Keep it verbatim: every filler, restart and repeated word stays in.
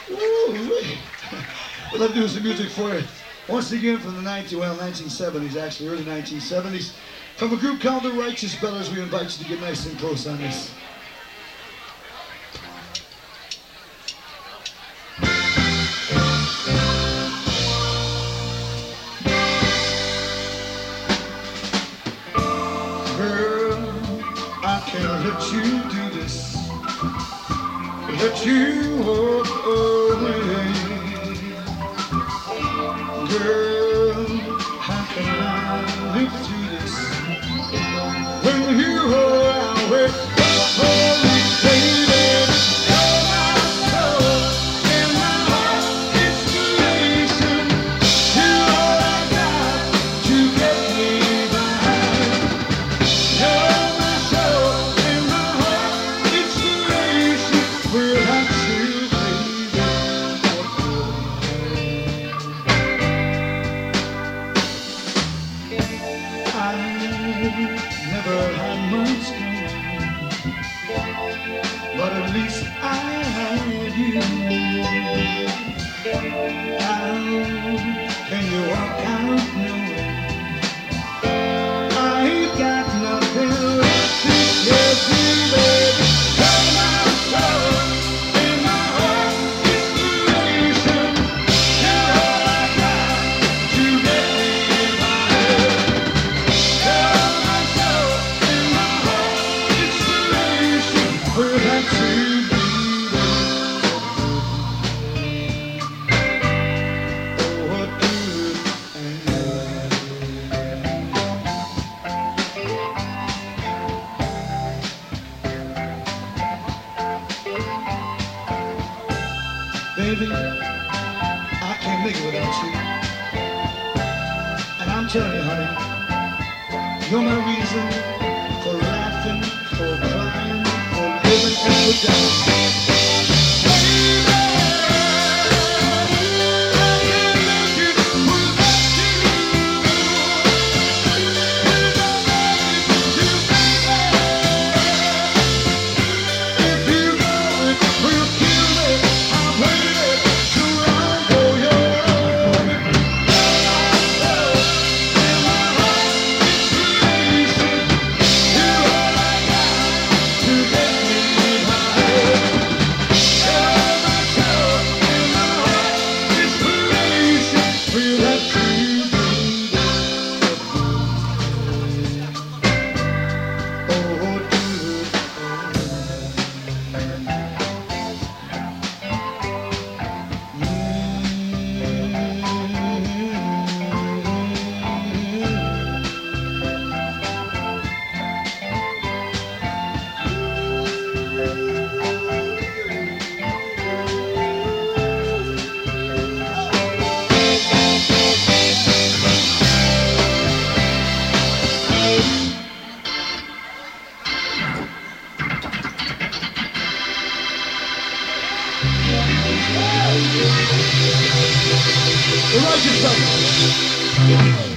Woo-wee. What I'll do some music for you. Once again from the nineteen, well, nineteen seventies, actually, early nineteen seventies. From a group called the Righteous Brothers, we invite you to get nice and close on this. Girl, I can't let you do this. Let you walk away. Girl, how can I live through this when you are away? Oh, baby, you're my soul and my heart inspiration. You're all I got to get me by. You're my soul and my heart inspiration. Without you, baby, I never had much time, but at least I had you. How can you walk out knowing I ain't got nothing left to give you, baby? You're my soul and my heart inspiration. You're all I got to get me by. You're my soul and my heart inspiration. Without you, baby, oh, what good baby, I can't make it without you. And I'm telling you, honey, you're my reason for laughing, for crying, for living and for dying. The Righteous Brothers.